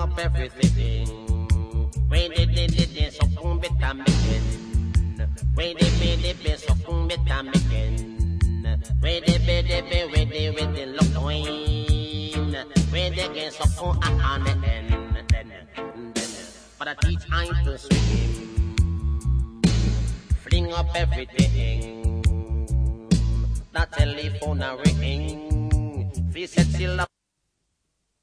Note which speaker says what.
Speaker 1: up everything. When they so come better making. When they so come better making. When they look wine. When they get so come then. For the teach I'm to swing. Fling up everything. That telephone a ring. Fi set still up.